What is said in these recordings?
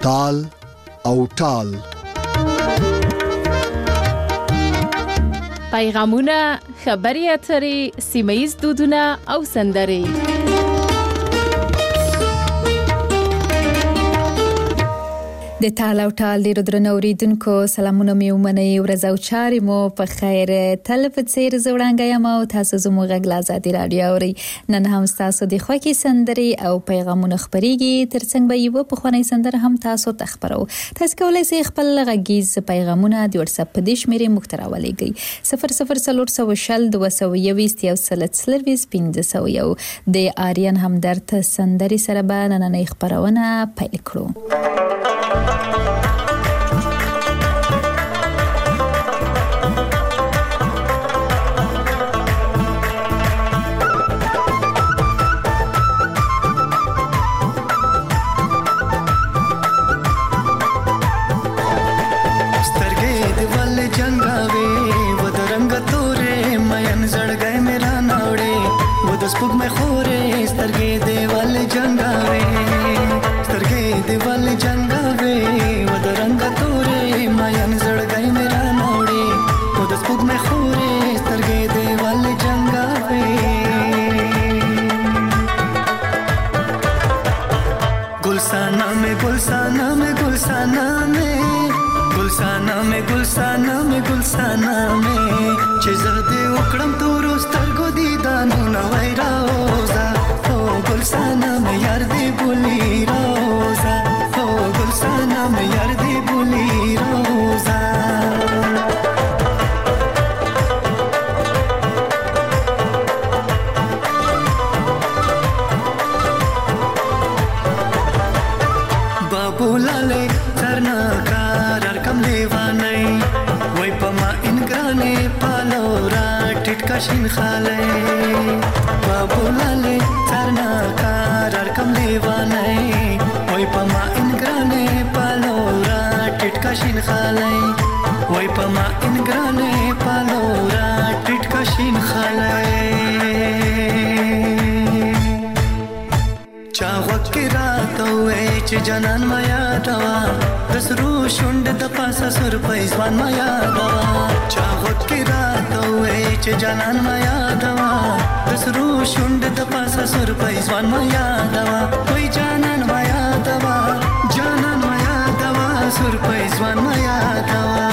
تال او ټال. پیغامونه، خبري اترې، سیمه‌ییز دودونه او سندرې. د تال او ټال ډیرو درنو اوریدونکو سلامونه مې ومنئ. ورځ او چارې مو په خیر. تل په څیر زوړانګه یم او تاسو زموږ غږ له ازادي راډیو اورئ. نن هم تاسو د خوښې سندرې او پیغامونه خپرېږي. ترڅنګ به یو پخوانی سندره هم تاسو ته خپرو. تاسو کولی شئ خپل غږیز پیغامونه د واتس اپ په دې شمیرې موږ ته راولېږئ 0040201501 د آریان همدرد سندرې سره به نننۍ خپرونه پیل کړو. स्पुक में खोरे स्तरगे देवाल जंगावे स्तरगे देवाल जंगावे वद रंग तोरे मायन जड़गाई मेरा नौड़े वद स्पुक में खोरे स्तरगे देवाल जंगावे गुलसाना में गुलसाना में गुलसाना में गुलसाना में गुलसाना में गुलसाना में चेज़दे उकड़म तोरो स्तरगो दीदानो नवै रोजा ओ गुलसाना में यार दे बुली रोजा ओ गुलसाना में यार दे बुली रोजा बाबू लाले सरना कार कम लेवानै वै पमा इनग्राने पालोरा टिटका शिन खाले बाबू लाले सरना कार कम लेवानै वै पमा इनग्राने पालोरा टिटका शिन खाले वै पमा इनग्राने पालोरा टिटका शिन खाले चावक रातो एच जनन माया दवा दसरू शुंड द पासा सुर पैसवान माया दवा चावक रातो एच जनन माया दवा दसरू शुंड द पासा सुर पैसवान माया दवा कोई जानन माया दवा सुर पैसवान माया दवा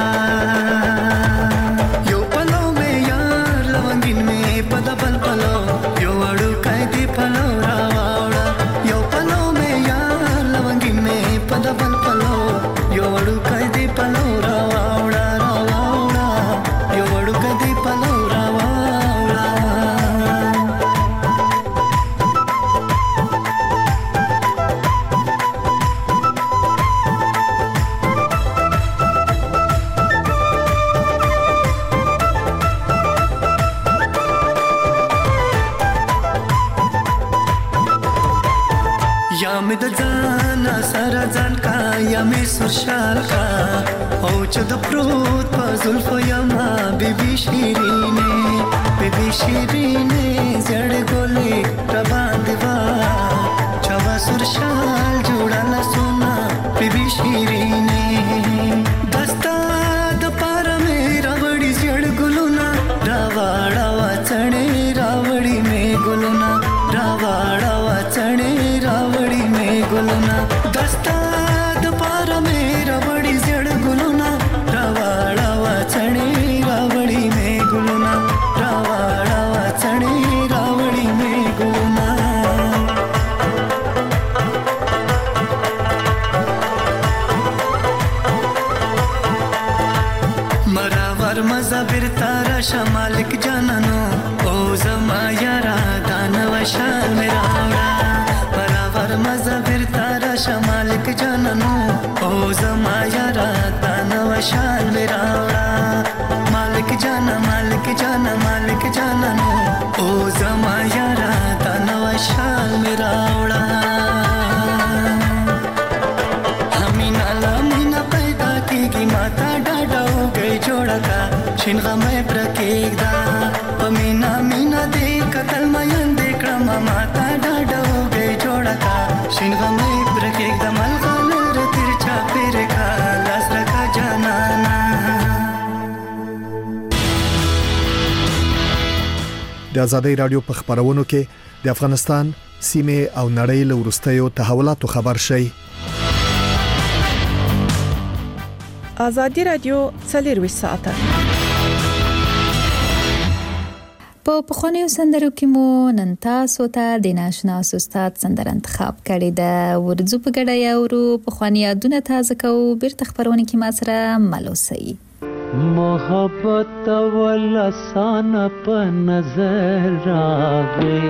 यो पलो में यार लवंगिन में पदा पल पलो यो अड़ू कायदे पलो रावाड़ा यो पलो में यार लवंगिन में पदा पल पलो यो अड़ू कायदे पलो रावाड़ा रावाड़ा यो अड़ू कायदे पलो रावाड़ा या में दजाना सारा जान का या में सुरशाल का औच द प्रोत पजुल्फो यमा बेबी शीरीने जड़ गोले प्रबान दिवा छवा सुरशाल जोड़ा ला सोना बेबी शीरीने दस्ता द पारा में रावड़ी जड़ गुलुना रावाड़ा वाचने रावड़ी में गुलुना रावाड़ा वाचने रावड़ी में गुलुना दस्ता दोपारा में रावड़ी जड़ गुलुना रावाड़ा वाचने रावड़ी में गुलुना रावाड़ा वाचने रावड़ी में गुलुना मरावर मजा बिरतारा शमालिक जाननो ओ जमा यारा दानव शाल मेरा मरावर मजा बिरतारा शमालिक जाननो ओ जमा यारा दानव शाल मेरा मालिक जाना मालिक जाना मालिक जाननो ओ जमा यारा दानव शाल मेरा मीना पैदा की माता डाडा हो गई जोड़ा का शिनगा में प्रकेदा मीना मीना देख कतल मयन देख माता डाडा हो गई जोड़ा का शिनगा में प्रकेदा मलगा د ازادي رادیو په خبرونو کې د افغانستان سیمه او نړۍ له ورستیو تحولاتو خبر شي. ازادي رادیو 24 ساعته په پخوانیو سندرو کې مو نن تاسو ته د ناشنا استاد سندره انتخاب کړې ده. ورځو په ګډه یاورو پخوانی یادونه تازه کوو. بیرته خبرونه کې ما سره ملوسي. محبت ولسان په نظر راغی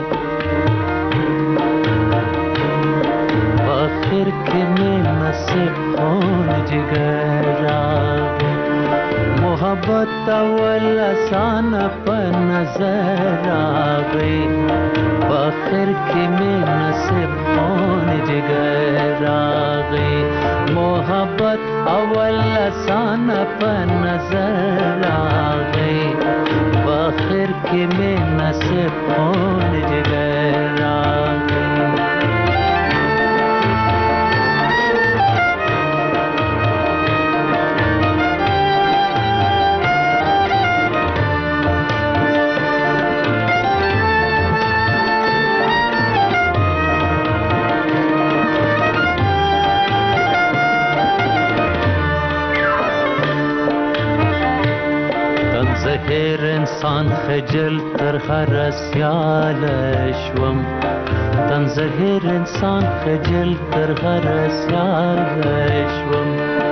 آخر کې مې نصیب خون جگر راغی. محبت ولسان په نظر راغی آخر کې مې نصیب خون جگر راغی. محبت اول لسان په نظر راغی آخر کې مې نصیب خون جگر راغی. زهر انسان خجل تر هر سیال شوم. تن زهر انسان خجل تر هر سیال شوم.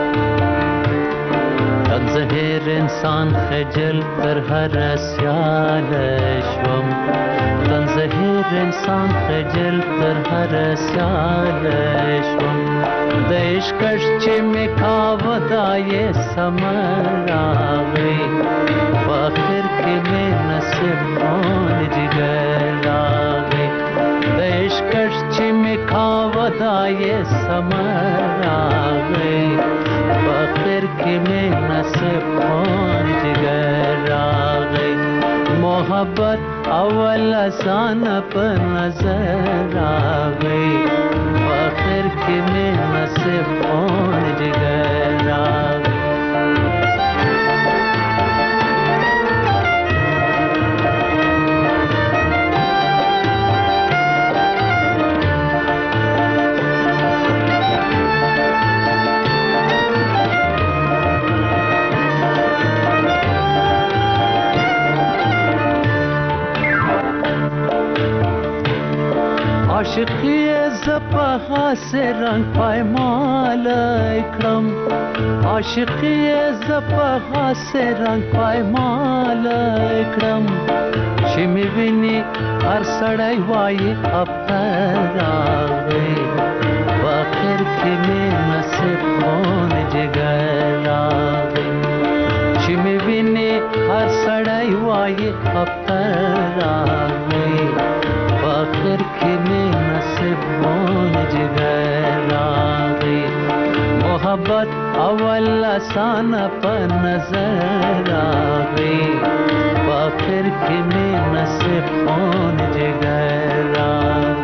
تن زهر انسان خجل تر هر سیال شوم. تن زهر انسان خجل تر هر سیال شوم. د عشقش چې مې کاوه دا یې سمر راغی آخر کې مې نصیب خون جگر راغی. د عشقش چې مې کاوه دا یې سمر راغی آخر کې مې نصیب خون جگر راغی. محبت اول آسان په نظر راغی آخر کې مې نصیب خون جگر راغی. عاشقی زپا سے رنگ پایمال اکرم. عاشقی زپا سے رنگ پایمال اکرم. چې می ویني هر سړی وایي ابتر راغی آخر کې مې نصیب خون جگر راغی. چې می ویني هر سړی وایي ابتر راغی آخر کې مې نصیب خون جگر راغی. محبت اول آسان په نظر راغی آخر کې مې نصیب خون جگر راغی.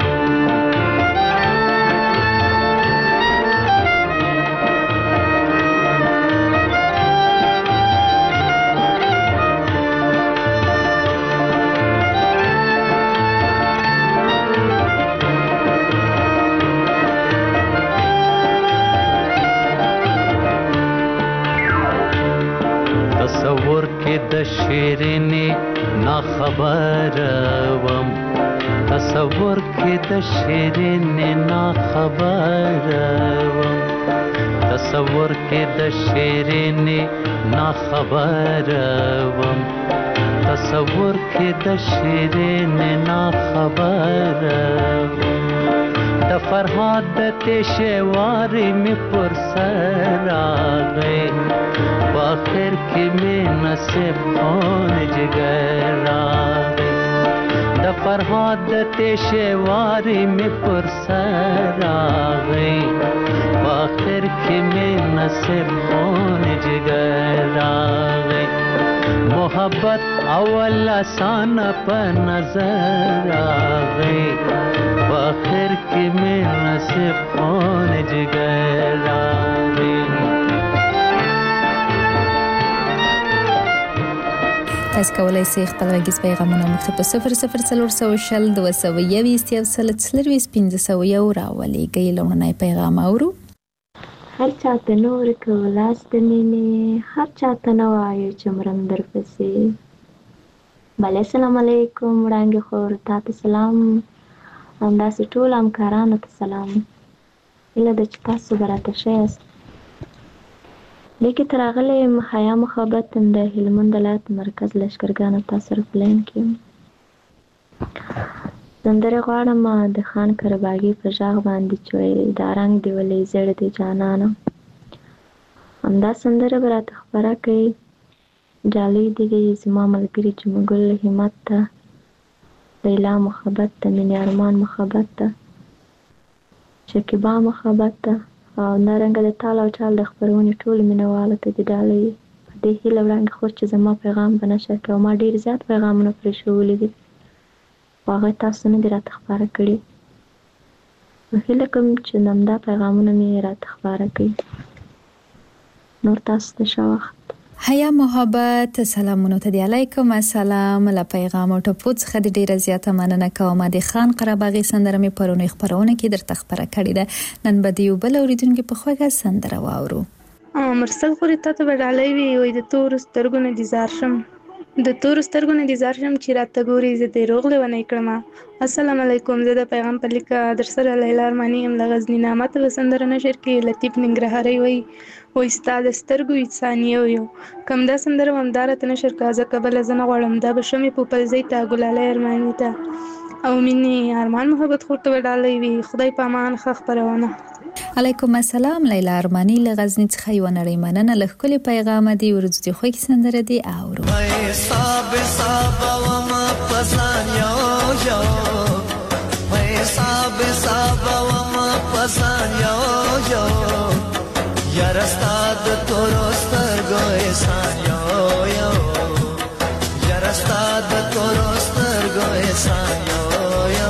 تصور کې د شیرینې نا خبر وم. تصور کې د شیرینې نا خبر وم. تصور کې د شیرینې نا خبر وم. تصور کې د شیرینې نا خبر وم. د فرهاد د تشواري می پر سر راغی آخر کې مې نصیب خون جگر راغی. د فرهاد د تشواري می پر سر راغی آخر کې مې نصیب خون جگر راغی. محبت اول آسان په نظر راغی آخر کې مې نصیب خون جگر راغی. تاسو کولای شئ خپل غږیز پیغامونه موږ ته په 00400 220 راولېږئ. لومړنی پیغام اورو. هر چاته نور کولاس د مینې، هر چاته نه وایو چې مرم درپسې. بله السلام علیکم وړانګې خور، تا ته سلام، همداسې ټول همکارانو ته سلام. هیله ده چې تاسو به راته ښه یاست. لیکې ته راغلی یم حیا محبت د هلمند ولایت مرکز لښکرګانو تاسو سره په لاین کې یم. سندرې غواړم د خان کرباغي په غږ باندې چې وایي دا رنګ دې ولې زیړ دی جانانه. همدا سندره به راته خپره کړئ. ډالۍ دې وي زما ملګري جمګل همت ته، لیلا محبت ته، مینې ارمان محبت ته، شکیبا محبت ته، او همدارنګه د تال او چال د خپرونې ټولو مینهوالو ته دې ډالۍ په دې هیله وړاندې خور چې زما پیغام به نشر کړي. او ما ډېر زیات پیغامونه پرېښولي دي خو هغه تاسو نه دي راته خپاره کړي. نو هیله کوم چې همدا پیغامونه مې راته خپاره کړي. نور تاسو ته ښه وخت. حیا محبت سلامونو ته دی. علیکم السلام. له پیغام او ټپو څخه د ډیره زیاته مننه کوم. د خان قرباغي سندره مې پرونی خبرونه کې درته خبره کړې ده. نن به د یو بل اوریدونکو په خوږه سندره واورو. مرسل خوري ته به ډالۍ وي وای د تور سترګو نه ديزار شم، د تور سترګو نه ديزار شم چې راته ګوري زه دې روغله ونی کړم. السلام علیکم. زه د پیغام په لیکه در سره لیلا ارمانی ام د غزنی نامه ته سندره نشر کې لطیف ننګرهاري وای وای ستاد سترګو انسانیو یو کم دا سندره همدار ته نشر کازه قبل زنه غړم دا بشمه په پلزی تا ګلاله ارمانی ته او مني ارمان محبت خورته ډالۍ وي. خدای پامان خخ پرونه. علیکم السلام. لیلا ارمانی له غزنی څخه یو نړۍ مننه له خپل پیغام دی ورځ دی خو کی سندره دی اورو. حساب حساب و ما پسان یو یو حساب حساب و ما پسان یو یو یار استاد تورستر گوي سان یو یو یار استاد تورستر گوي سان یو یو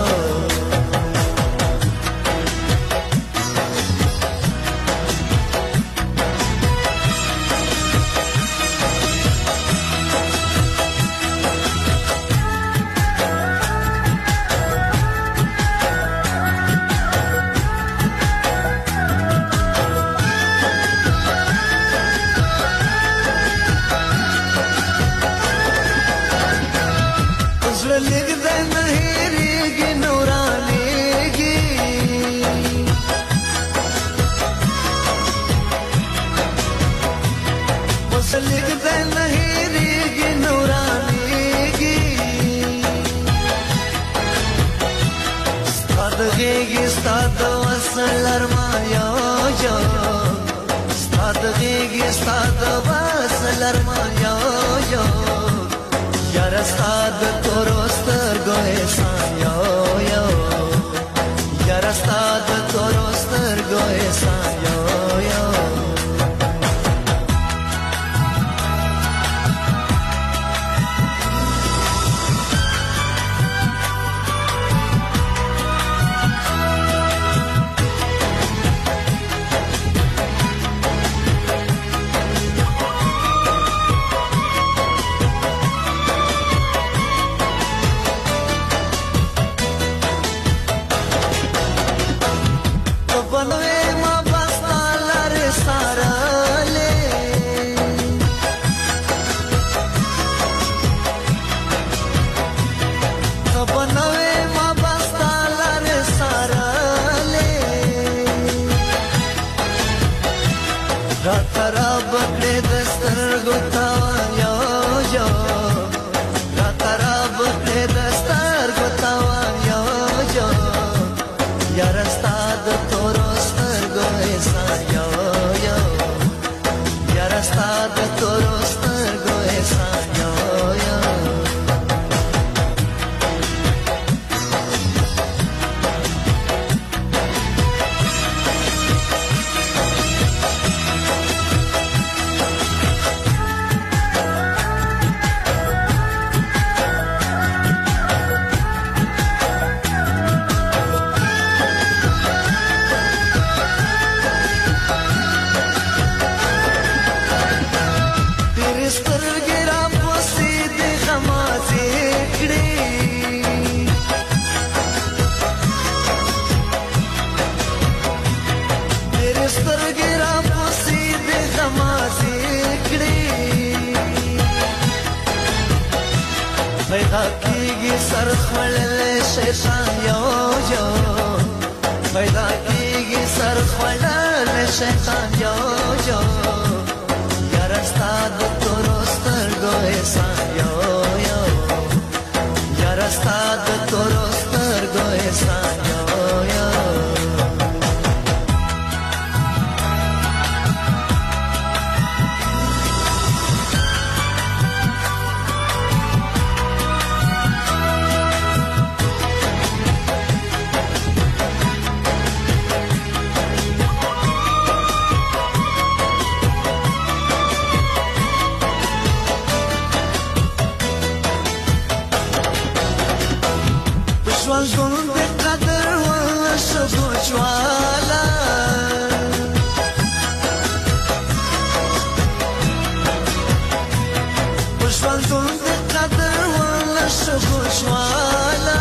سر خوړلې شیطان یو یو پیدا کیږي سر خوړلې شیطان یو یو یار ستاد تورو سترګو احسان یو یو یار ستاد تورو سترګو احسان یو یو ژوند د قدر وشو جوالا ژوند د قدر وشو جوالا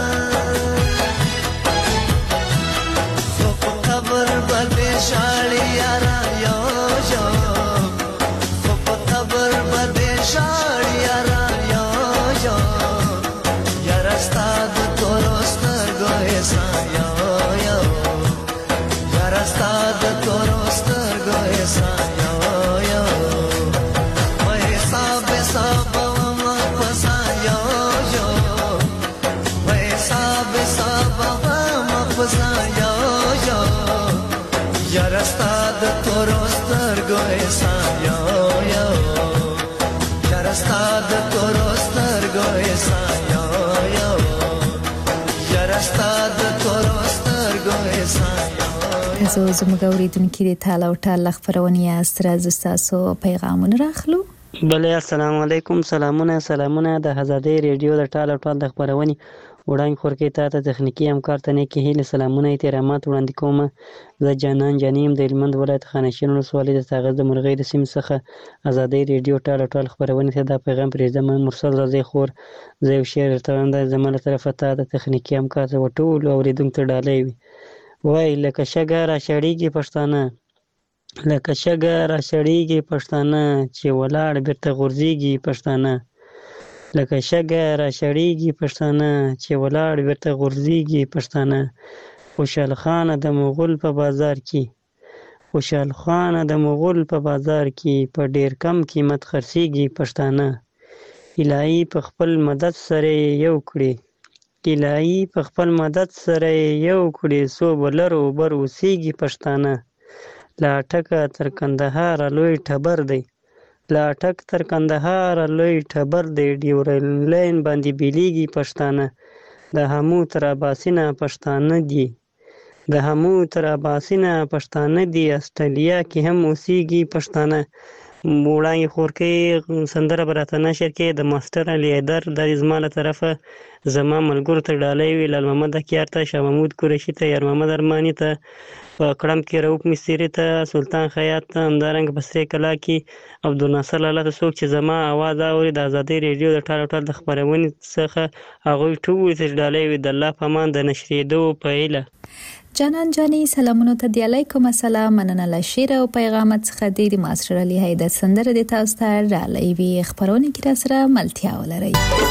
خو په قبر باندې شاړي یارا یو یو خو په قبر باندې شاړي یارا یو یو یار ستاد Yarastad torostargo esan yo yo Yarastad torostargo esan yo yo Yarastad torostargo esan yo تاسو زموږ اوریدونکو د تعالی او تعالی خبرونه یاست راځو تاسو پیغامونه راخلو بله السلام علیکم سلامونه د آزادۍ ریډیو د تعالی او تعالی خبرونه وړاندې خورکې ته تخنیکی همکار ته نیکی هیله سلامونه احترامات وړاندې کوم زه جانان جانیم د هلمند ولایت خانشین ولسوالۍ د ساغر د مرغۍ د سیمې څخه آزادۍ ریډیو ټال خپرونې ته دا پیغام پرېږدم مرسل رضی خور زه یو شعر درته وایم دا زما له طرفه ته د تخنیکي همکار ته ټولو اورېدونکو ته ډالۍ وي وایي لکه شګه راچړېږي پښتانه لکه شګه راچړېږي پښتانه چې ولاړ بېرته غورځېږي پښتانه لکه شګه راچړېږي پښتانه چې ولاړ بېرته غورځېږي پښتانه خوشحال خان د مغول په بازار کې خوشحال خان د مغول په بازار کې په ډېر کم قیمت خرڅېږي پښتانه الهي په خپل مدد سره یو کړي الهي په خپل مدد سره یو کړي څو به لر و بر اوسېږي پښتانه له اټکه تر کندهار لوی ټبر دی له اټک تر کندهار لوی ټبر دی ډیورن لاین باندې بیلیږي پښتانه د همو تر اباسینه پښتانه دي د همو تر اباسینه پښتانه دي استرالیا کې هم اوسېږي پښتانه وړاندې خورکې سندره به راته نشر کې د ماسټر علي حیدر دا زما له طرفه زما ملګرو ته ډالۍ وي لال محمد اکیار ته شاه محمود قریشي ته یار محمد ارماني ته په کړم کې رؤف مستري ته سلطان خیاط ته همدارنګه په سرې کلا کې عبدالناصر لاله ته څوک چې زما اواز اوري د ازادۍ ریډیو د ټال د خپرونې څخه هغوی ټولو ته ډالۍ وي د الله په امان د نشرېدو په هیله جانان جانی سلامونو ته دی علیکم السلام مننه له شعر او پیغامات څخه د ماسټر علي حیدر سندره د تاسو ته ډالۍ وي خبرونه کې را سره ملتیا ولري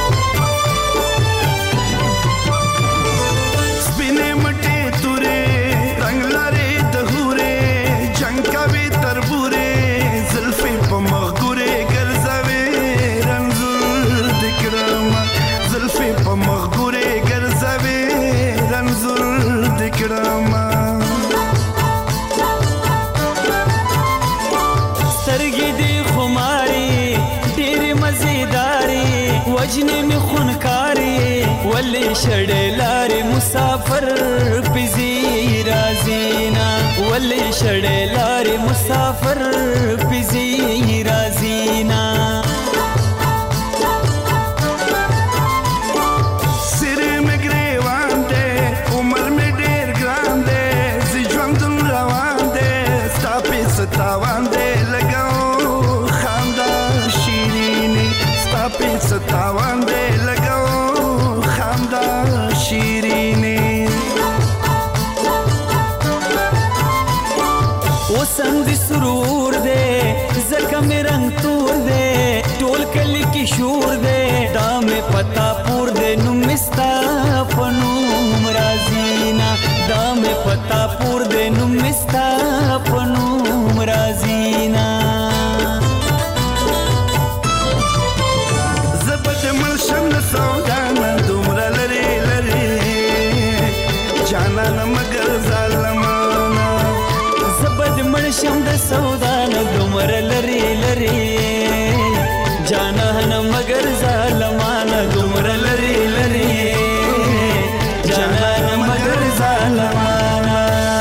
سپینې مټې تورې رنگ لري د هورې جنگ کوي تربورې زلفې په مغګورې ګرځوي رنځور د کرام زلفې په مغګورې ګرځوي رنځور د کرام سترګې دې خماري ډېرې مزیداري وجنې مې خونکاري ولې شړې لارې مسافر پزي رازینا ولې شړې لارې مسافر پزي رازینا ستاوان دې لګاو خندا شیرینی ستا په ستاوان دې لګاو خندا شیرینی وسم دې سرور دې زکه مې رنگ تور دې ټول کلی کې شور دې دا مې پتا پور دې نو مې ستا په نوم راځي نه زه به دې مړ شم د سودا نه دومره لرې لرې جانانه مګر ظالمانه زه به دې مړ شم د سودا نه دومره لرې لرې جانانه مګر ظالمانه دومره لرې لرې جانانه مګر ظالمانه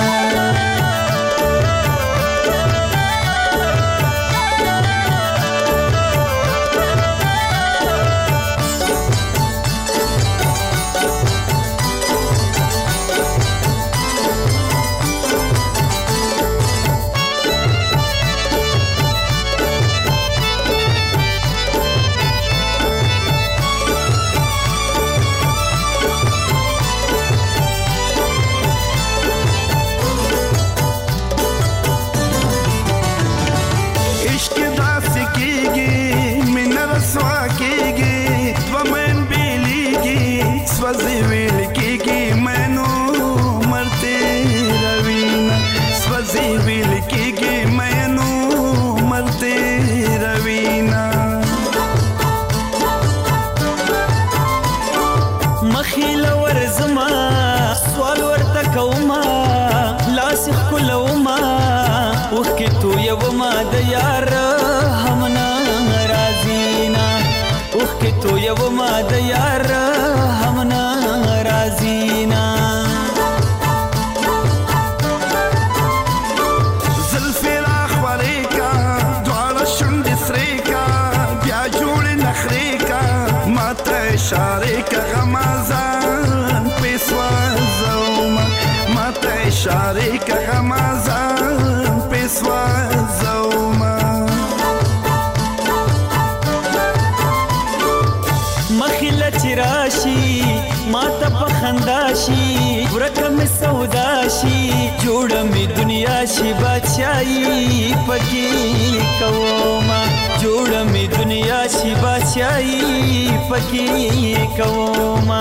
سوځي ویل کېږي مینو مرته روینا سوځي ویل کېږي مینو مرته روینا مخیل ورزما سوال ورته کوما لاس خلوما وکه تو یو ما د یار همنا رازینا وکه تو یو ما د یار همنا رازینا زلفی راخوری کا دوارا شند سریکا بیا جوڑ نخری کا ماتا اشاره کا غمازان پیسوا زوما ماتا اشاره کا غمازان پیسوا زوما مخیله چراشی ماته په خندا شي ورکه مې سودا شي جوړه مې دنیا شي بادشاهي پکې کوما جوړه مې دنیا شي بادشاهي پکې کوما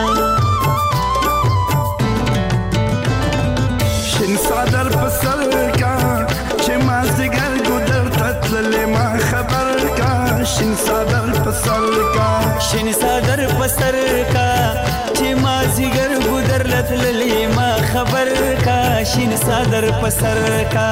شین صدر په سر کا چې ما زګر ګدر تتللې ما خبر کا شین صدر په سر کا شین صدر په سر کا چې ما زګر ګدر لتللې ما خبر کا شین صدر په سر کا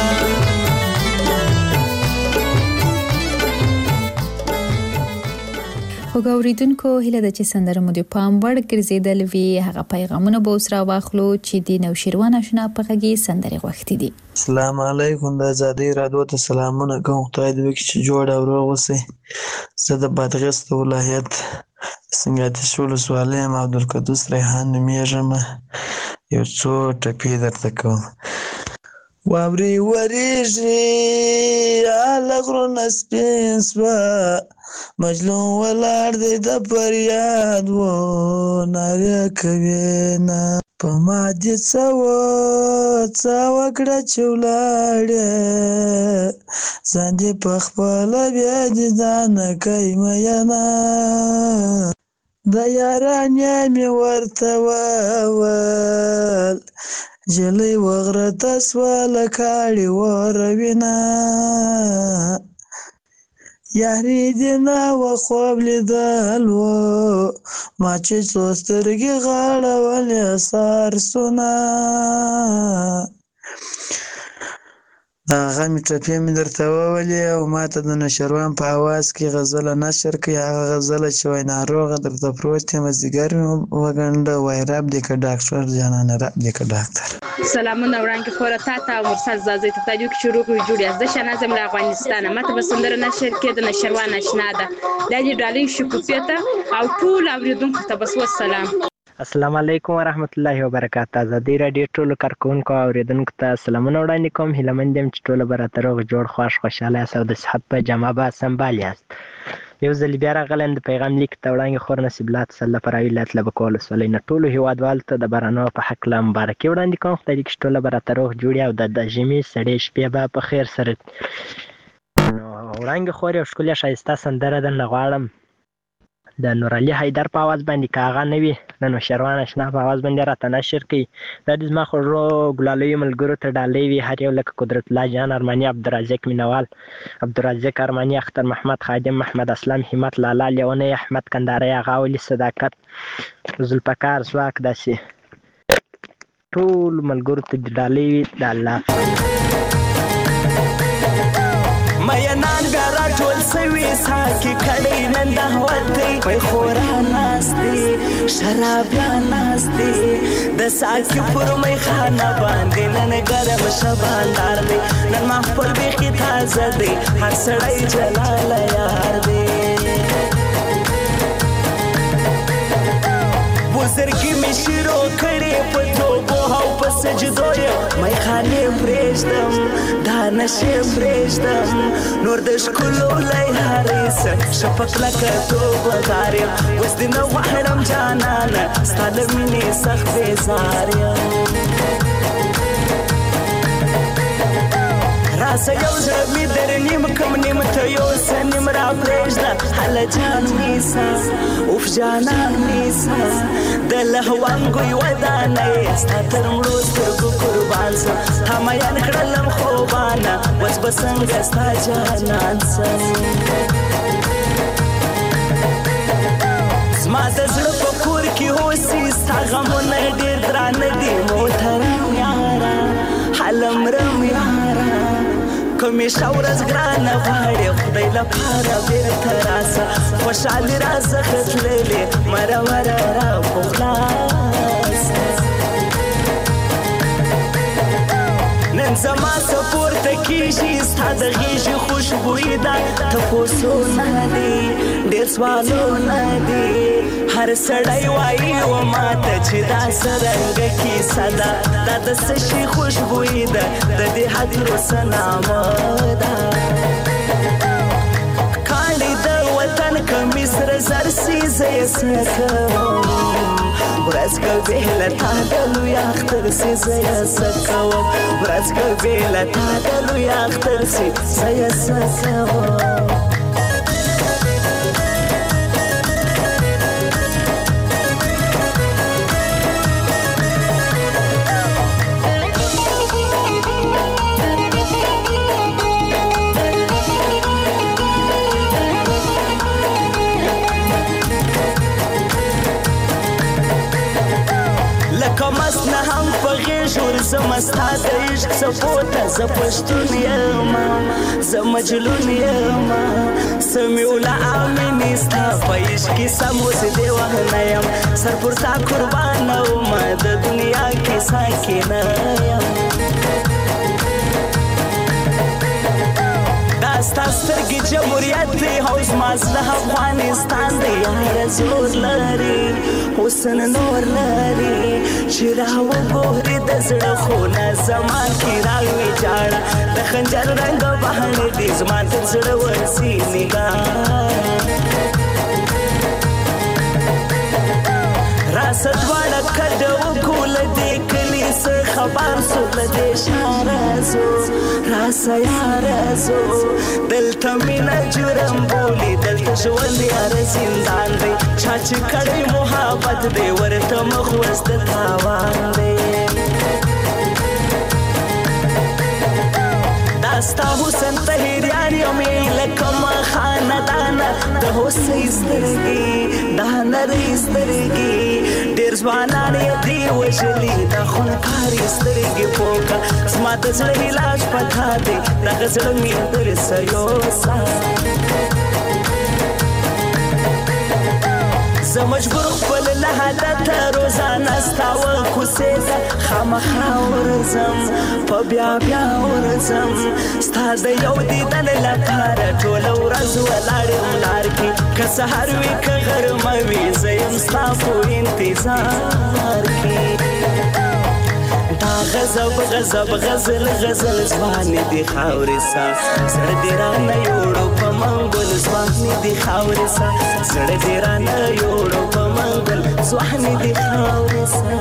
وګوریدونکو هله د چې سندره مو د پام وړ ګرځیدل وی هغه پیغامونه به اوسره واخلو چې د نوشیروان آشنا په غږی سندره غوښتي دي. السلام علیکم د آزادۍ رادیو ته سلامونه کوم. خدای دې وکړي چې جوړ او روغ اوسئ. زه د بادغیس ولایت سنګاتیش ولسوالۍ یم. عبدالقدوس ریحان نومیږم. یو څو ټپې درته کوم. واوري وریږي هله غرونه سپین سوه مجنون ولاړ دی د فریاد و ناره کوي نه په ما دې څه وکړه چې ولاړې ځان دې پخپله بیا دې ځانه کوي مینه د یارانې مې ورته وویل جلۍ وغرته سوه له کاړې وروینه یاري دې نه وه خوب لیدل و ما چې څو سترګې غاړولې سار سونه هغه مې ټپې مې درته وولې او ما ته د نشروان په اواز کې غزله نشر کړي. هغه غزله چې وایي ناروغه درته پروت یم ځیګر مې وګنډه وایي رب دې که ډاکټر جانانه رب دې که ډاکټر. سلامونه وړاندې خوره تا ته او مرسل زازۍ ته تاجو کې شروع کړو جوړ یاست. زه شهناز یم له افغانستانه. ماته به سندره نشر کې د نشروان آشنا ده دا دې ډالۍ شکوفیه ته او ټول اورېدونکو ته بس والسلام. السلام علیکم ورحمت الله وبرکاته. آزادۍ راډیو ټولو کارکوونکو او اورېدونکو ته سلامونه وړاندې کوم. هیله مند یم چې ټوله به راته روغ جوړ خوښ خوشحاله یاست او د صحت په جامه به سنبال یاست. یو ځل بیا راغلی یم د پیغام لیک ته وړاندې خور نصیب الله تسل فرعي ولایت لبک ولسوالۍ نه ټولو هېوادوالو ته د بارانو په هکله مبارکي وړاندې کوم. خدای دې کړي ټوله به راته روغ جوړ او د ژمي سړې شپې به په خیر سره. نو وړاندې خور یو ښکلې ښایسته سندره درنه غواړم د نور علي حیدر په اواز باندې که هغه نه وي د نوشروان اشنا په اواز باندې راته نشر کوي. دا د زما خوږو ګلاليو ملګرو ته ډالۍ وي، هر یو لکه قدرت الله جان ارماني، عبدالرزاق مینوال، عبدالرزاق ارماني، اختر محمد خادم، محمد اسلام، همت لالا، لیونی، احمد کندهاری، هغه ولي صداقت، ذوالفقار ځواک، داسې ټول ملګرو ته ډالۍ وي د الله. مینان بیا راټول سوي ساکي کړی نن د هوت دی، پیخورا ناست دی شرابیان ناست دی د ساکي پر میخانه باندې نن ګرم شباندار دی، نن محفل بیخي تازه دی، هر سړی جلاله یار دی. بزرګي مې شروع کړې په توبو او په سجدو یې میخانې پرېږدم دا نشې پرېږدم نور د ښکلو لیهارې سه شفق لکه توبهدار یم اوس دې نه غواړم جانانه ستا له مینې سخت بېزار یم. راسه یو زړه مې در نیم کم نیم ته یوسه نیم را پرېږده هله جان نیسه اوف جانان نیسه د لهوانګوی ودانه یې ستا تر مړو سترګو قربان سم تا میان کړلم خوبانه اوس به څنګه ستا جانان سم. زما د زړه په کور کې اوسي ستا غمونه ډېر درانه دي محترم یاره هلمرم یاره کمیشه ورځ ګرانه غواړې خدای لپاره بېرته راسه خوشحالي راڅخه تللې مرمره را په خلاصه. نن زما څه پورته کېږي ستا د غېږې خوشبويي ده تپوسونه دي ډېر سوالونه دي هر سړی وایي و ماته چې دا څرنګه کیسه ده دا د څه شي خوشبويي ده د دې هدیرو څه نامه ده. کاڼي د وطن کمیس سره زر سي زه یې څه کوم ورځ که بې له تا د لوی اختر سي زه یې څه کوم ورځ که بې له تا د لوی اختر سي زه یې څه کوم. مست نه هم په غېږ ورځم ستا د عشق څپو ته زه پښتون یم زه مجنون یم څه مې وله امینې ستا په عشق کې سم اوس دې وهنه یم سر پر تا قربانه ومه د دنیا کې ساکنه یم. دا ستا سترګې جمهوریت دی او زما زړه افغانستان دی یاره زور لري حسن نور لري چې راوګورې د زړه خونه زما کې راویجاړه د خنجر رنګ بهانې دي زما تر زړه ورسي نګاره. راسه دواړه کډه وکړو له دې کلي څه خبر سو له دې ښاره ځو راسه یاره ځو دلته مینه جرم بولي دلته ژوند یاره زندان دی چا چې کړی محبت دی ورته مخ اوس د تاوان دی. ستا حسن طهیریان یمې لکه خاندانه د هوسۍ سترګې دا نرۍ سترګې ډېر ځوانان یې دې وژلي دا خونکارې سترګې پوکه زما د زړه علاج په تا دی دغه زړه مې درسه یوسه. زه مجبور خپل له حالته روزانه ستا و کوڅې ته خامخا ورځم په بیا بیا ورځم ستا د یو دیدن لپاره ټوله ورځ ولاړ یم لار کې که سهار وي که غرمه وي زه یم ستا په انتظار کې. دا غضب غضب غزل غزل ځوانې دي خاورې سا زړه دې رانه یوړو په منګل ځوانې دي خاورې سا زړه دې رانه یوړو په منګل ځوانې دي خاورې سا.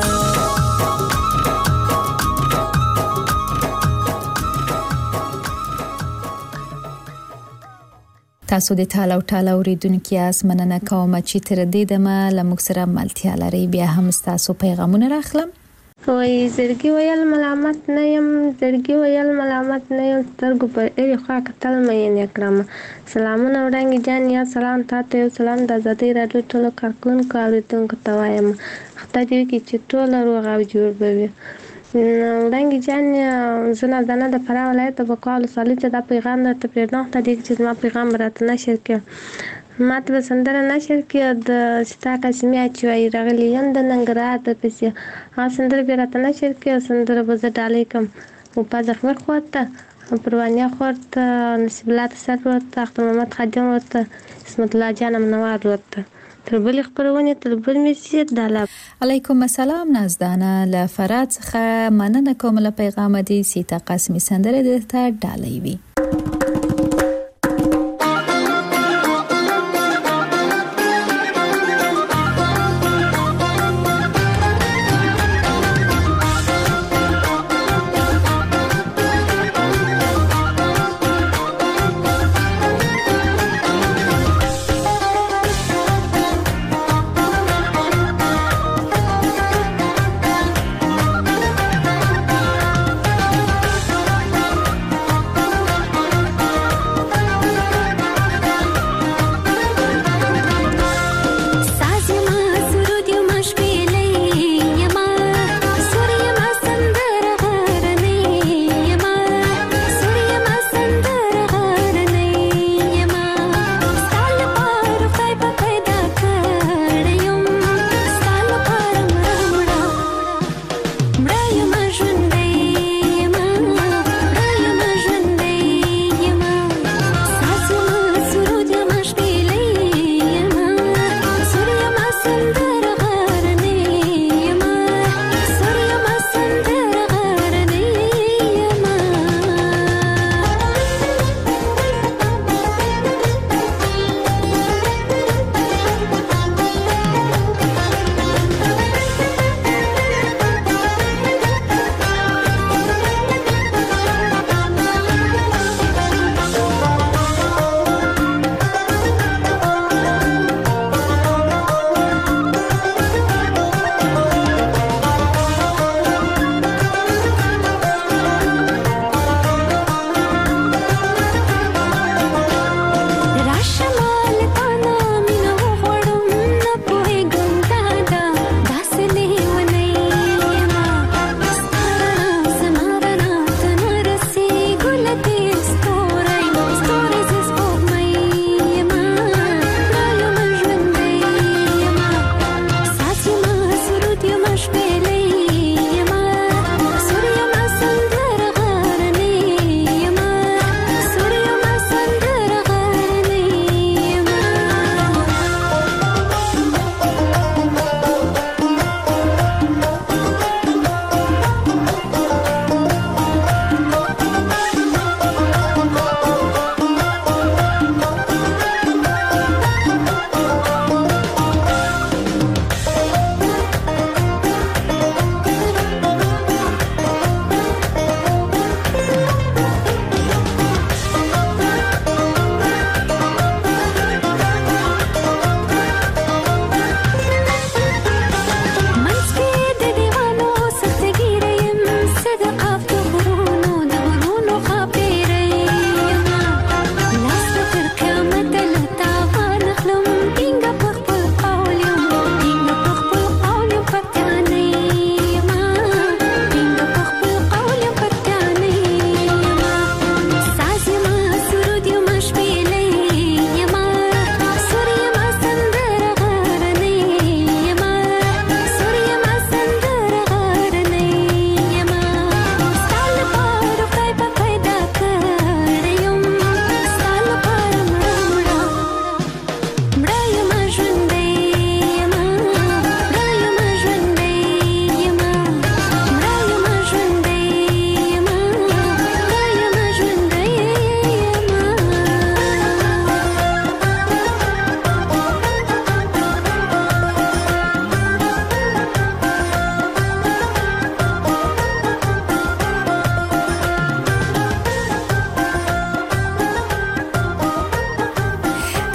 تاسو د ټال او ټال اوریدونکو یاست. مننه کوم چې تر دې دمه لموږ سره ملتیا لري. بیا هم تاسو پیغامونه راخلم. وای زړګي ویل ملامت نه يم، زړګي ویل ملامت نه يم، سترګو پر اړې خوا کتل مې نه کړم. سلامونه وړاندې جان یا سلام تاسو یو سلام د آزادۍ راډیو ټولو کارکونکو اوریدونکو ته وایم. خدای دې وکړي چې ټول روغ او جوړ وي. وړاندې جان زنه دنه د فراه ولایت د بقال صالح ته د پیغام درته پرېږدم. ته دې چې ما پیغام راته نشر کړ. ما ته سندره نشر کړ د ستا قسمي اچوي راغلی یم د ننګرهار د پسې. سندره به راته نشر کړ. سندره به زه ډالۍ کوم او په ځخمه خورته پروانیا خورته نصیب الله تسر ورته اختر محمد خادم ورته اسمت الله جان منوار ورته تر بل خبرونه تر بل میسي داله. علیکم السلام نازدانه لفرات څخه مننه کوم له پیغام دي سیتا قسمی سندره درته ډالۍ وي.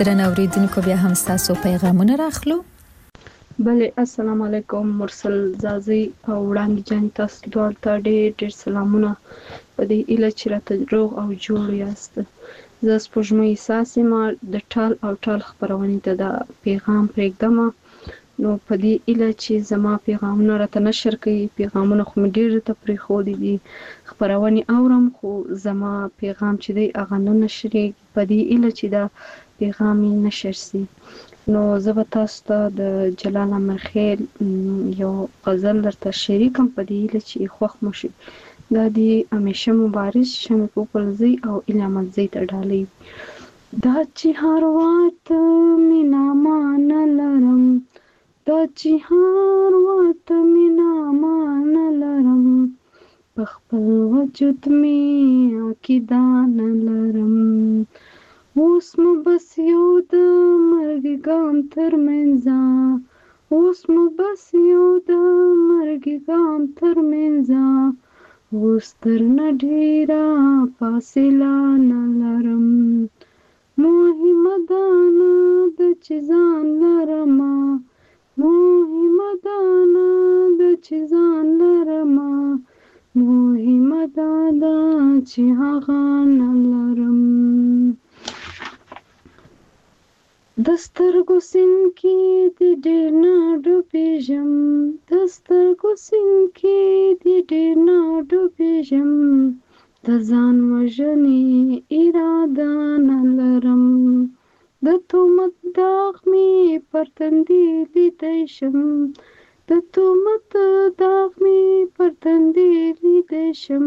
درنو اوریدونکو بیا هم تاسو پیغامونه راخلو. بله السلام علیکم مرسل زازي او وړاندې جان تاسو دوه ته ډېر سلامونه په دې اله چې راته روغ او جوړ یاست. زه سپوږمۍ احساس ما د ټال او ټال خبرونې ته دا پیغام پرېږدم نو په دې اله چې زما پیغامونه راته نشر کوي پیغامونه خو مې ډېر ته پرېښودي دي خبرونې اورم خو زما پیغام چې دی هغه نه نشرېږي په دې اله چې دا پیغام یې نشر سي. نو زه به تاسو ته د جلال امرخیل یو غزل درته شریکم په دې اله چې خوښ مو شي. دا دی همیشه مبارز شمې پوپلزی او علامتزی ته ډالۍ. دا چې هر وخت مینا مان لرم دا چې هر وخت مینا مان لرم په خپل وجود می عقیده نه لرم اوس مو بس یو د مرګ ګام تر منځه اوس مو بس یو د مرګ ګام تر منځه اوس تر نه ډېره فاصله نه لرم مهمه ده نه ده چې ځان لرمه مهمه ده نه ده چې ځان لرمه مهمه ده چې هغه نه لرم. د سترګو سیند کې د ډېر نه ډوبېږم د سترګو سیند کې د ډېر نه ډوبېږم د ځان وژنې اراده نه لرم د تهمت داغ مې پر تندي لیدی شم د تهمت داغ مې پر تندي لیدی شم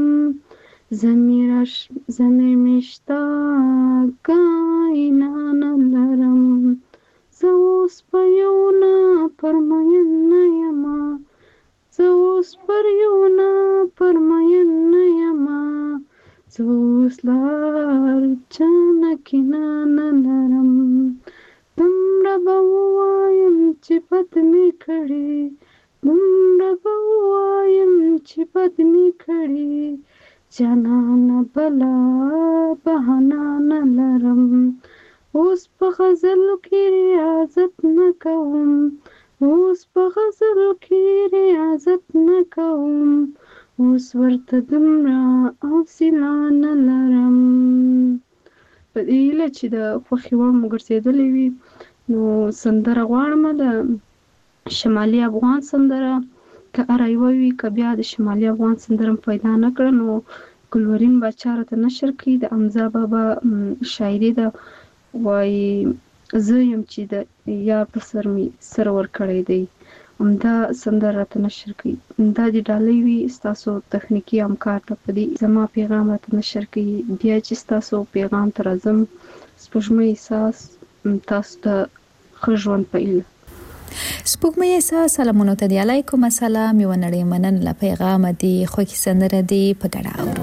زنې مې شته ګاینا نه لرم زه اوس په یو نه پرمین نه یمه زه اوس پر یو نه پرمین نه یمه زه اوس لار چانه کینه نه لرم دومره به ووایم چې بد مې کړي دومره به ووایم چې بد مې کړي جانانه بلا بهانه نه لرم اوس په غزلو کې ریاضت نه کوم اوس په غزلو کې ریاضت نه کوم اوس ورته دومره حوصله نه لرم. په دې هیله چې د خوښې وړ مو ګرځېدلې وي نو سندره غواړم د شمالي افغان سندره که هره یوه وي که بیا د شمالي افغان سندره پیدا نه کړه نو ګلورین باچا راته نشر کړي د حمزه بابا شاعري ده وایي زه یم چې د یار په سر مې سر ورکړی دی همدا سندره راته نشر کړي. دا د ډالۍ وي ستاسو تخنیکي همکار ته په دې زما پیغام راته نشر کړي بیا چې ستاسو پیغام ته راځم سپوږمۍ احساس تاسو ته ښه ژوند په ایله. سپوږمۍ احساس سلامونه ته دی علیکم السلام یو نړۍ مننه له پیغام دی خوږی سندره دی په ګډه اورو.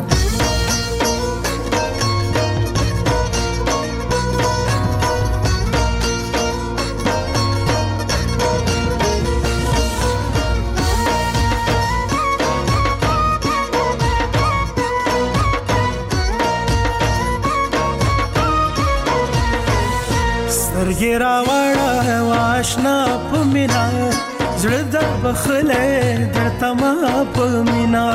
سترګې راوړه واشنا په مینا زړه در بخلې درته ما په مینا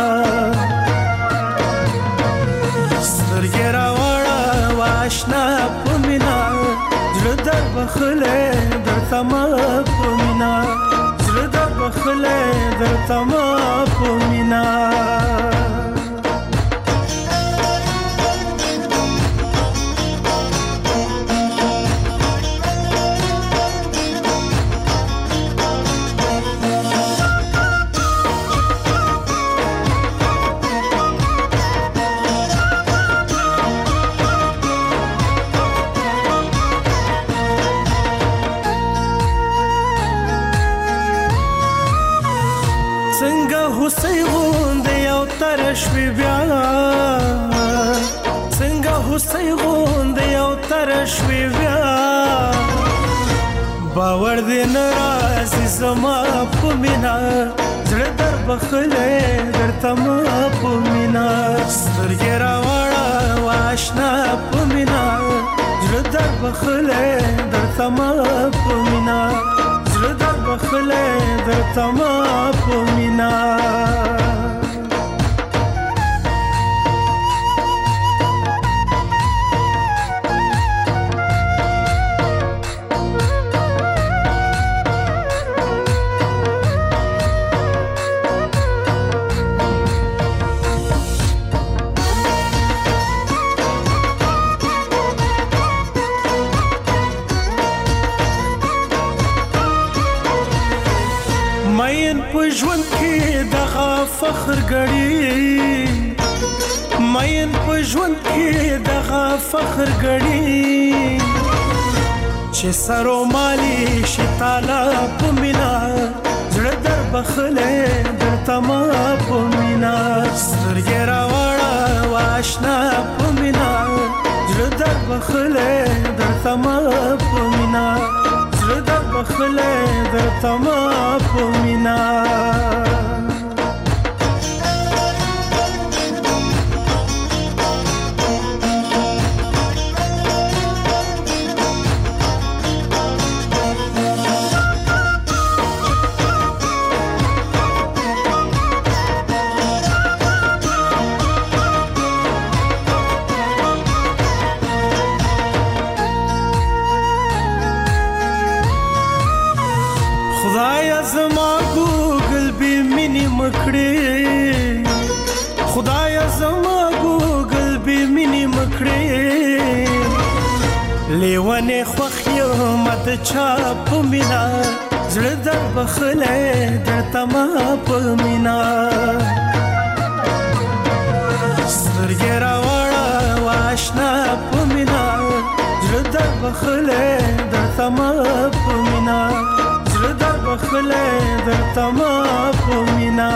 سترګې راوړه واشنا په مینا زړه در بخلې درته ما په مینا زړه در بخلې درته ما په مینا هوسۍ غوندې یو ترشوي بیا څنګه هوسۍ غوندې یو ترشوي بیا باور دې نه راځي زما په مینا زړه در بخلې درته ما په مینا سترګې راوړه واشنا په مینا زړه در بخله درته ما په مینا زړه در بخله درته ما په مینا ژوند کې دغه فخر غړي مین په ژوند کې دغه فخر غړي چې سرو مالي شتاله په مینا زړه در بخله درته ما په مینا سترګې راوړه واشنا په مینا زړه در بخله درته ما په مینا زړه در بخله درته ما په مینا خدایا زما ګوګل به مینې مکړې لیوانې خوښ یم د چا په مینا زړه در بخله درته ما په مینا سترګې راوړه واشنا په مینا زړه در بخله درته ما په مینا زړه در بخله درته ما په مینا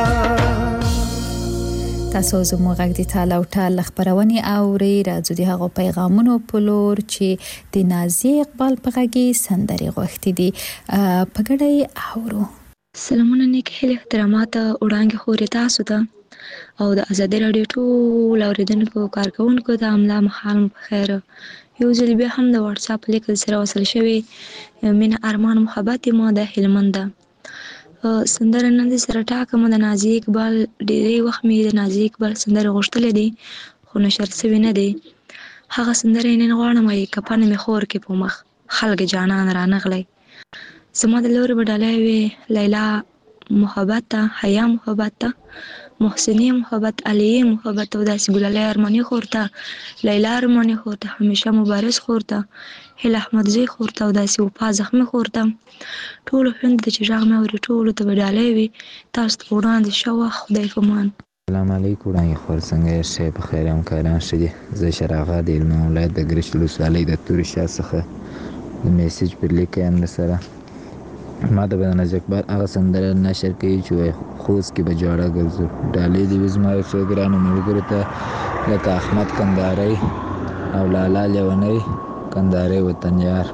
تاسو زموږ غږ د تعالی او تعالی خبرونه اوري راځو د هغه پیغامونو په لور چې د نازي اقبال په غږی سندري غوښتي دي په ګډه اورو. سلامونه نیک هیله احترامات وړاندې خوري تاسو ته او د ازادي رادیو ټول اوریدونکو کارکونکو ته املا محال بخیر. یو ځل بیا هم د واتس اپ لیک سره وصل شوی من ارمان محبت ما د هلمند سندره نن سره ټاکم د نازي اقبال ډېری وخت مې د نازي اقبال سندره غوښتلې دي خو نشر شوی نه دی. هغه سندره نن غواړم چې کپانه مې خور کې په مخ خلک جانان رانغلی زما د لوري بدلای وی لیلا محبت حیا محبت محسنی محبت علی محبت او داسې ګلالي ارمانی خورته لیلا ارمانی خورته همیشه مبارز خورته هل احمد زی خورته او داسې وفا زخمی خورته ټول هند چې ژغ مې اوري ټول ته بدلای وی تاسو ته وړاندې شو خدای فمان. السلام علیکم وړاندې خور څنګه شې په خیر هم کاران شې زه شراغه د علم ولایت د ګرش لوسالي د توري شاه څخه د میسج پر لیکم سره ما د بناز اقبال هغه سندره نشر کوي چې خوست کې به جوړه ګرځو ډالې دی وزما فکرانو ملګرو ته لکه احمد کندهاري او لالا لیونی کندهاري وطن یار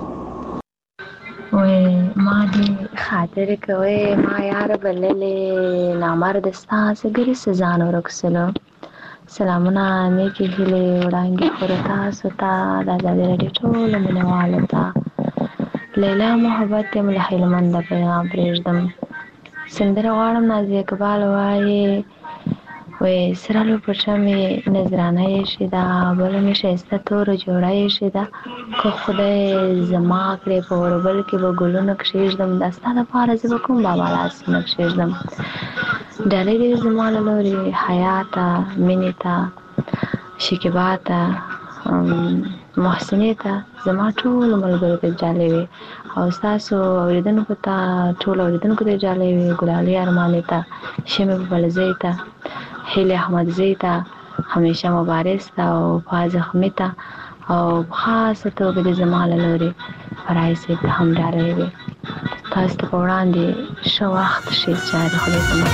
وای ما دې خاطر کوي ما یار بللې نامرد ستاسو ګری سزان ورکسلو سلامونه نیکی هیله وړاندې خور تاسو ته د ازادي رادیو ټول مینوالو ته لیلا محبت یم له هلمند پیغام پرېږدم سندره غواړم نازي اقبال وایي وای سرالو پرچا مې نظرانه یې شیدا بل مې ښایسته توره جوړه یې شیدا که خدای زما کړې په وربل کې به ګلونه کښېږدم دا ستا دپاره زه به کوم بابا لاسونه کښېږدم ډالۍ دې زما له لورې حیا ته مینې ته شکیبا ته محسنې ته زما ټولو ملګرو ته جالۍ وي او ستاسو اورېدونکو ته ټولو اورېدونکو ته جالۍ وي ګلالي ارمانې ته شمې ببلزۍ ته هیلې احمدزۍ ته همیشه مبارز ته او وفا زخمي ته او په خاصه توګه د زما له لورې فرایض صاحب ته هم ډالۍ وي تاسو ته په وړاندې ښه وخت ښې چارې خدای زما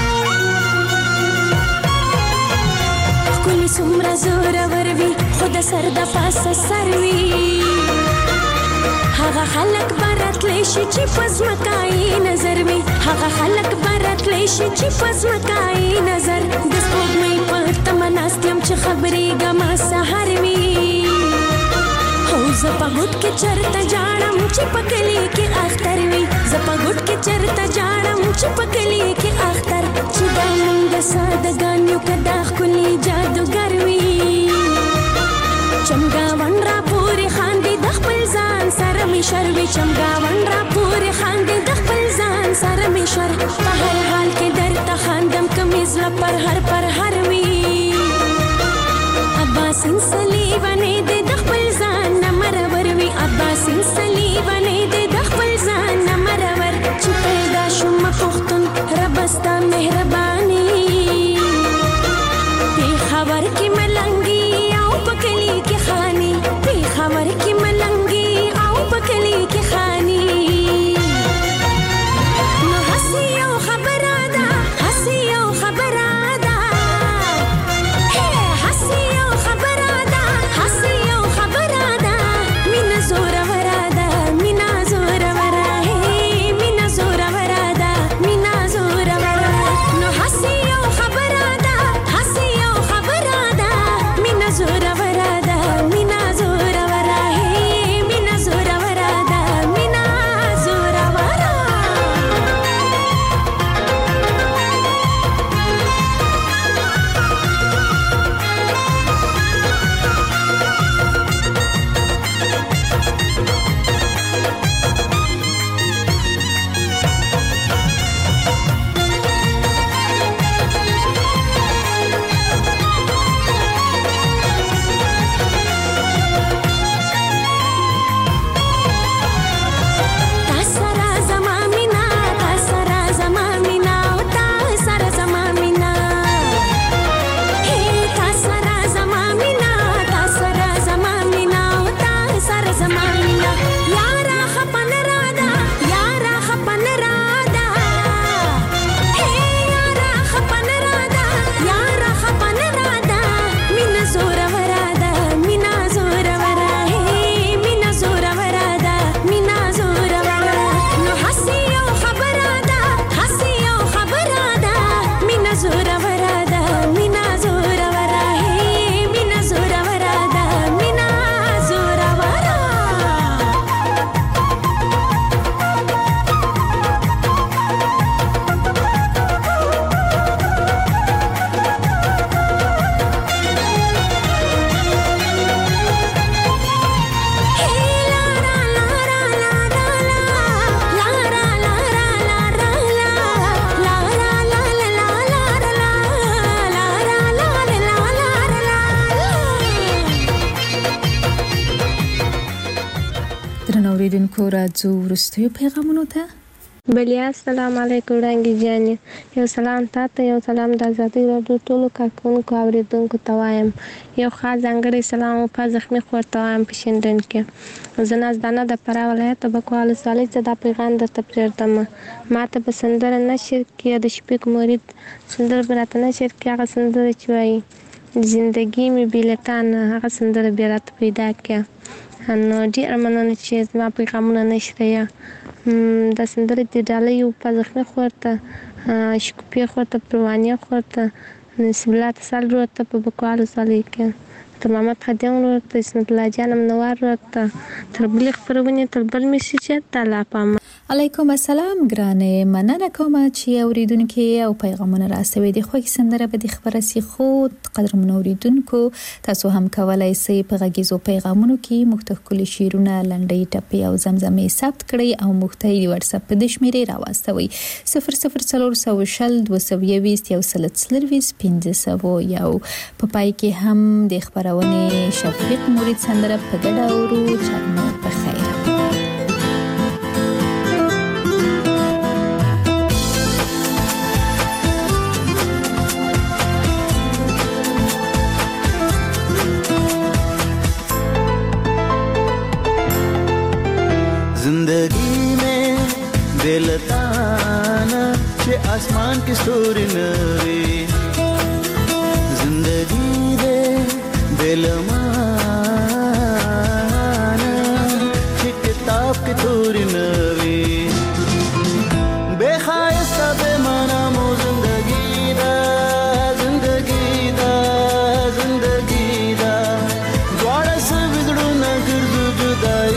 ښکلي څومره زورور وي خو د سر د پاسه سر وي هغه خلک به راتلی شي چې په ځمکایي نظر وي هغه خلک به راتلی شي چې په ځمکایي نظر د سپوږمۍ په تمه ناست یم چې خبرېږم سهار وي او زه په गुट के चरता जाड़म चिपकली के अख्तर वी जपा गुट के चरता जाड़म चिपकली के अख्तर चिदा मुंग साद गान्यू कदा खुली जादूगर वी चमगा वनरा पूरी खांदी दखल जान सर मिशर वी चमगा वनरा पूरी खांदी दखल जान सर मिशर हर हाल के डरता खांदम कमीज पर हर वी अब्बासिन सलीवने दे दखल जान नमरवर वी अब्बासिन सलीवने दे दखल जान नमरवर चिपैदा शुम पुख्तन रबस्ता मेहरबानी पे खबर की मलंगी आओ पकली के खानी पे खबर की मलंगी आओ पकली के खानी न हसियो खबरादा हसियो खबरादा हे हसियो खबरादा हसियो खबरादा मिन जोरा वरादा मिना जोरा वरा हे मिना जोरा वरादा मिना जोरा वरा न हसियो खबरादा हसियो खबरादा मिना जोरा वरादा मिना जोरा वरा हे मिना जोरा वरादा मिना जोरा वरा तासरा जमामिना तासरा जमामिना तासरा जमामिना हे तासरा जमामिना तासरा जमामिना तासरा जमामिना यारा खपन रादा हे यारा खपन रादा मिन जोरा वरादा मिना जोरा वरा हे मिना जोरा वरादा मिना जोरा वरा नो हसियो खबरादा मिना जोरा वरादा मिना जोरा वरा हे मिना जोरा वरादा मिना जोरा वरा درنو اوریدونکو راځو وروستیو پیغامونو ته. بلیا السلام علیکم وړانګې جانې، یو سلام تاته، یو سلام د ازادۍ راډیو ټولو کارکوونکو اورېدونکو ته وایم. یو خاص ځانګړی سلام په زخمي خور ته وایم په شینډن کې. زه نازدانه د فراه ولایت بکوال ولسوالۍ څخه دا پیغام درته پرېږدم. ما ته په سندره نشر کې د شفیق مرید سندره به راته نشر کې هغه سندره چې وایي زندګي مې بېلتان هغه سندره بیا راته پیدا کړه. نو ډېره مننه چې زما پیغامونه نشریه. دا سندره د ډالۍ په زخمي خور ته، شکوفي خور ته، پروانیه خور ته، نصیب الله تسل ورور ته په بکوال ولسوالۍ کې، تر محمد خدیون ورور ته، اسمت الله جان منور ورور ته، تر بلې خپرونې تر بل میسیج ته لا پام. علیکم السلام ګرانې، مننه کوم چې اوریدونکو او پیغامونه راستوي. د خوښ سندره به د خبره سي خو قدرمن اوریدونکو تاسو هم کولای شئ په غږیزو پیغامونو کې مختلف شعرونه، لنډۍ، ټپې او زمزمې ثبت کړئ او مختلف واتس اپ د شمیرې راوستوي 00402021 په پای کې هم د خبرونې شفیق مرید سندره په ګډه اورو. چرمو په خیر. जिंदगी में बेलताना के आसमान की सूरी नवी, जिंदगी दे बेलमाना के किताब की तूरी नवी, बेखायस्ता बेमाना मो जिंदगी दा द्वारा से बिगड़ू न गिरजू जुदाई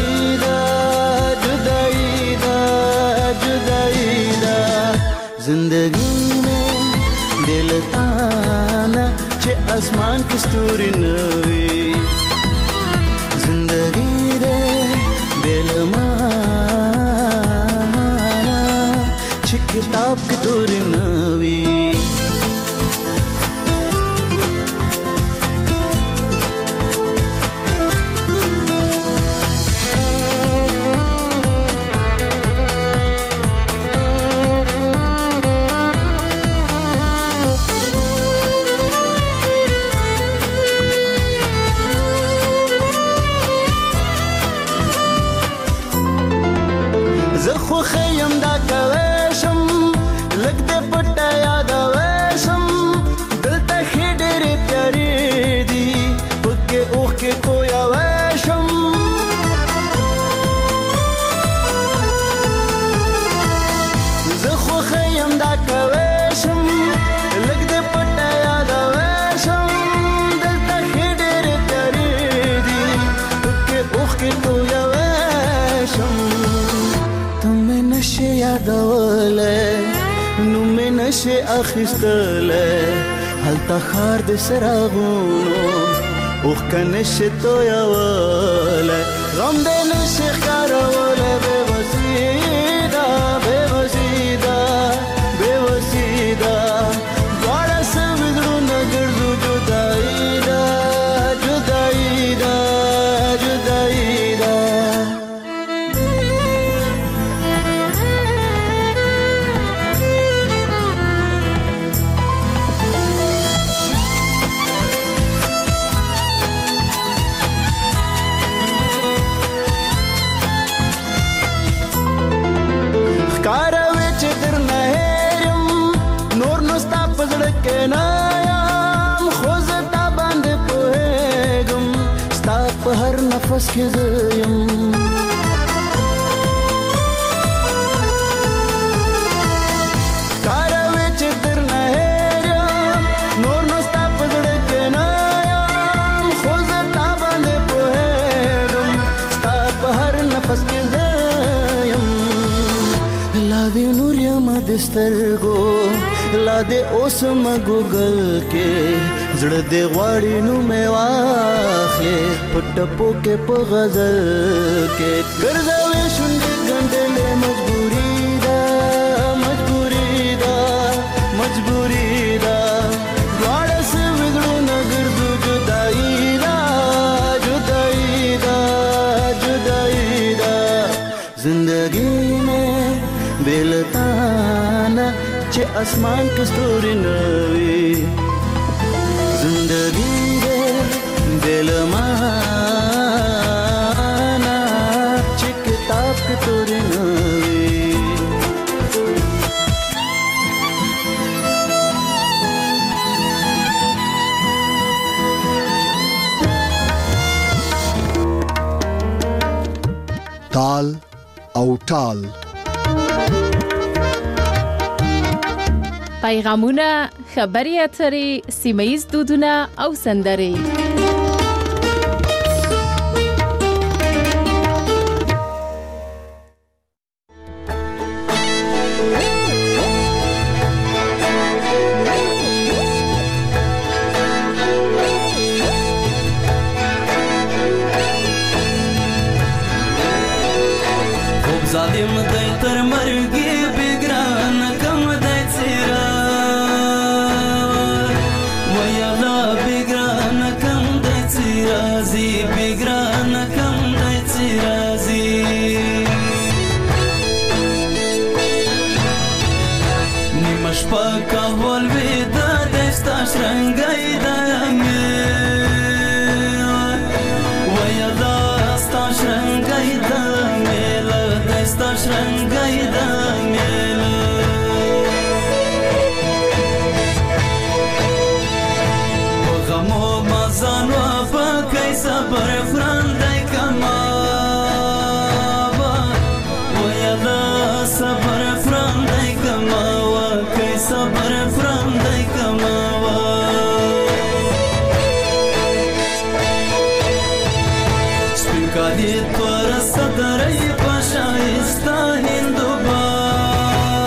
आसमान की ستوري نوي زندگی دے دل مانا چې کتاب کی ستوري نوي خیم دا کویشم لگ دے پٹا یاد ویشم دلتا خیڈر پیاری دی پکے اوخ کے کویا ویشم زخو خیم دا کویشم لگ دے پٹا یاد ویشم دلتا خیڈر پیاری دی پکے اوخ کے کویا ویشم نشه یادوله نو مې نشه اخیستله هلته خار د سراغونو اوخ که نشه تویوله غم د نشه ښکاروله بېوسیده بېوسیده بېوسیده دواړه سوي زړونه ګرځو جدایي ده جدایي ده جدایي ده نایم خوز تا باندې پوهېږم ستا په هر نفس کې زه یم ښکاره وې چې درنه هېر یم نور نو ستا په زړه کې نه یم خو زه تا باندې پوهېږم ستا په هر نفس کې زه یم لا دې نور یم د سترګو لا دې اوس مګوګل کې زړه دې غواړي نو مې واخلې په ټپو کې په غزل کې ګرځوي شونډې ګنډلې مجبوري ده مجبوري ده مجبوري ده دواړه سوي زړونه ګرځو جدایي ده جدایي ده جدایي ده زندګي مې بېلتانه چې اسمان کې ستوري نه وي زندګي دې دل مانا چې کتاب کې ستوري نه وي تال او ټال پیغامونه، خبري اترې، سیمه‌ییز دودونه او سندرې. خوب ظالم دی تر مرګي بګران کم دی څیرا بگران کم دی چیرازی نیمش پا کهول ویدا دستاش رنگای دانگی ویا دستاش رنگای دانگی دستاش رنگای دانگی غمو مزان و صبر فرندای کما ویا دا صبر فرندای کما کای صبر فرندای کما سپکالی تور صدرای پشایستا هندو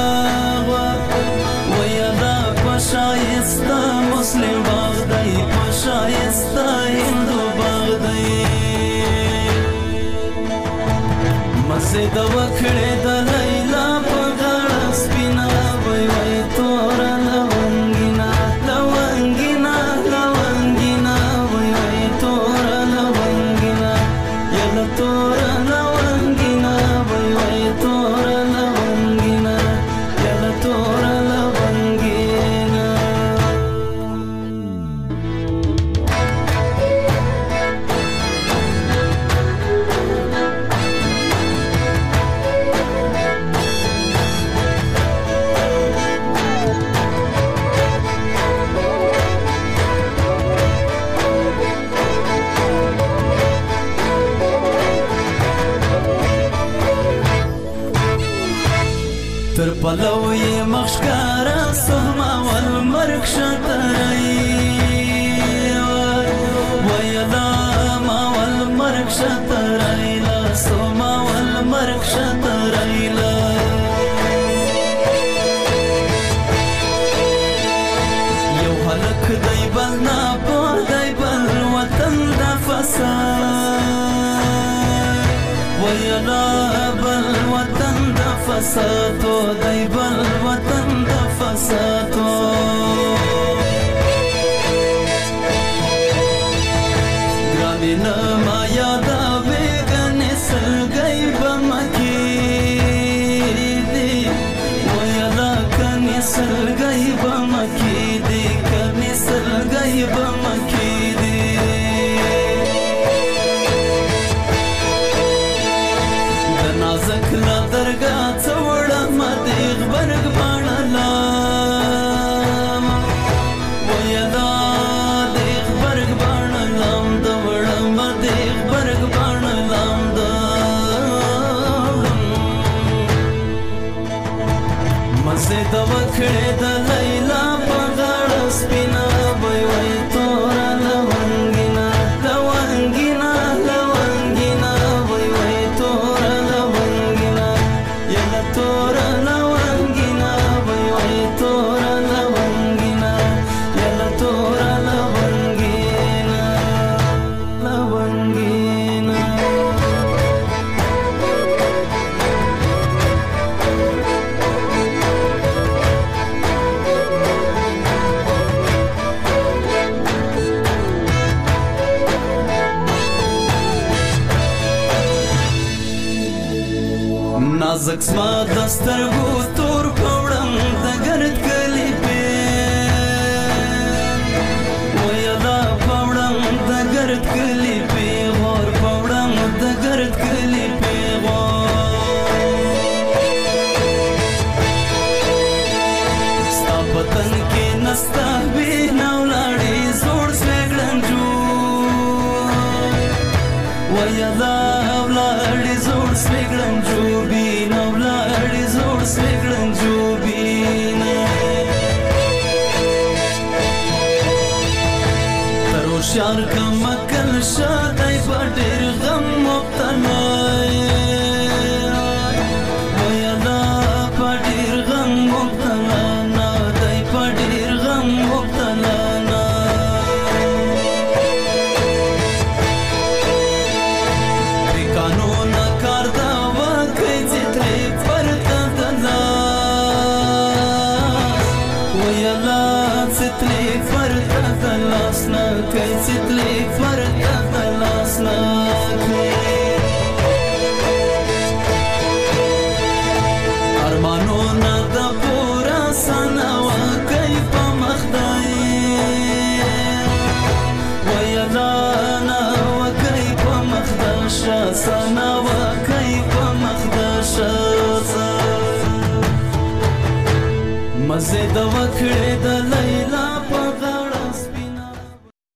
باغ ویا دا پشایستا مسلم باغ دای مزه د وکړې د لیلا په غاړه سپینا وای وای تور لونګینا لونګینا لونګینا وای وای تور لونګینا یلا تور لونګینا وای وای تور لونګینا یلا تور لونګینا تر پلو یې مخشکارا سوما والمرک شترای ویلا ما والمرک شترای لا سوما والمرک شترای لا یو هلک دی بل نا په دی بل وطن د فساد ویلا بل وطن د فساتو دی بل وطن د فساتو ګرانی نه ما یادا وګنې سلګۍ بمکی دی ویلا کني سلګۍ بمکی دی کني سلګۍ بمکی دی د نازک لا درګه څوړم دیغ برګ باڼلم ویدا دیغ برګ باڼلم دوړم دیغ برګ باڼلم دوړم مزه د وکړې د لیلا په غاړه سپینا وای وای تور لونګینا لونګینا لونګینا وای وای تور لونګینا یلا تور لونګینا وای وای تور لونګینا یلا تور لونګینا لونګینا نازک سما دسترګو تور پوړم د ګرد کلی په ویلا پوړم د ګرد کلی په غور پوړم د ګرد کلی په ستا پتن کې نستا به نولاړې زوړ سوګړنجو ویلا ولاړې زوړ سوګړنجو شار کم کل شادای په ډېر غم مبتلا ویلا په ډېر غم مبتلا نه دی په ډېر غم مبتلا نه د قانون کار دا وکړي چې ترې پرته د لاس ویلا چې ترې پرته د لاس نه کوي چې ترې پرته د لاس نه کوي ارمانونه د پوره سنه وکړي په مخدای ویلا نه وکړي په مخدشه سنه وکړي په مخدشه مزه د